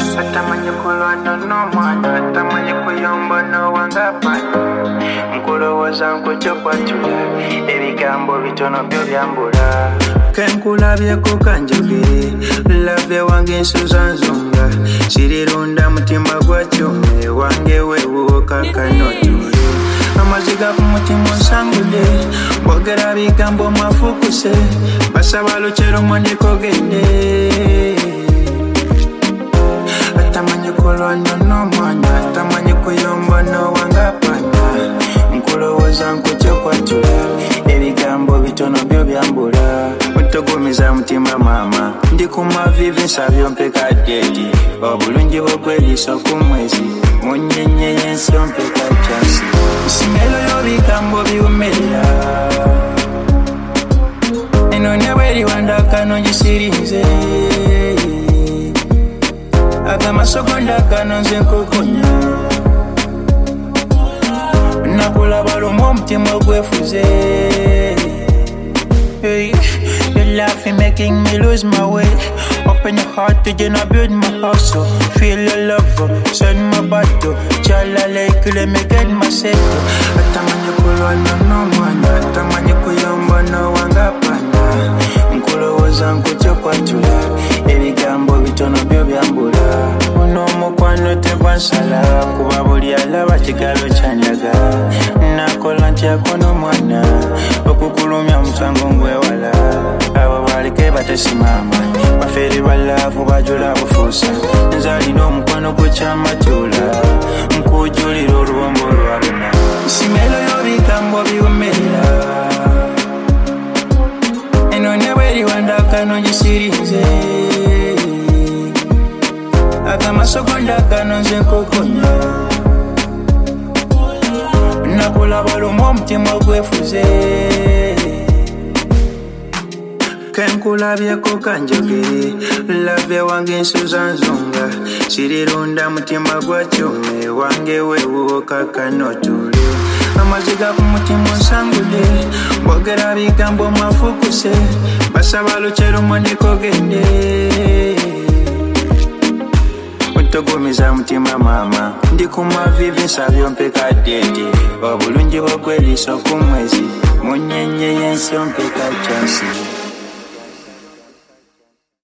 Atamanye kulwana n'omwana, atamanye kuyomba n'owangapana. Nkulowooza nkukyopatula, ebigambo bitono byo byambula. Kenkulabyeko kanjogere, labye wange ensuza nzonga. Sirirunda mutima gwa kyome, wange weewuwo kakanotule. Amaziga ku mutima onsangule, bogera bigambo mafukuse. Basaba lukyero mwandiko gende. Atamanye kulwana n'omwana, atamanye kuyomba n'owangapana. Nkulowooza nkukyopatula, ebigambo bitono byo byambula. Mutogomiza mutima mama, ndi ku mavivi nsabye ompeka ddedi. Obulungi bw'okweriisa ku mwezi, mu nnyenye y'ensi ompeka chansi. Isimelo y'ebigambo biwumerera, eno ne bw'eri wandakano ngisirinze. Agamasogonda kano nze nkukunya, nakulaba lumu omutima ogwefuze. Hey, your laugh is making me lose my way. Open your heart to you, build my house. So feel your love, send my battle. Chala like let me get my set. Atamanye kulwana n'omwana, atamanye kuyomba n'owangapana. Nkulowooza nkukyopatula, ebigambo bitono byo byambula. Guno omukwano tegwansala, kuba buli alaba kigalo kyanjaga. Nakola ntyako n'omwana, okukulumya omusango ngwewala. Abo baleke batesimama, bafeeri balaavu bajula bufuusa. Nzalina omukwano gw'ekyamatula, nkujulira oluwombo lwaluna. Isimelo y'ebigambo biwumerera, eno ne bw'eri wandakano ngisirinze. Agamasogonda kano nze nkukunya, nakulaba lumu omutima ogwefuze. Kenkulabyeko kanjogere, labye wange ensuza nzonga. Sirirunda mutima gwa kyome, wange weewuwo kakanotule. Amaziga ku mutima onsangule, bogera bigambo mafukuse. Basaba lukyero mwandiko gende. Mutogomiza mutima mama, ndi ku mavivi nsabye ompeka ddedi. Obulungi bw'okweriisa ku mwezi, mu nnyenye y'ensi ompeka chansi.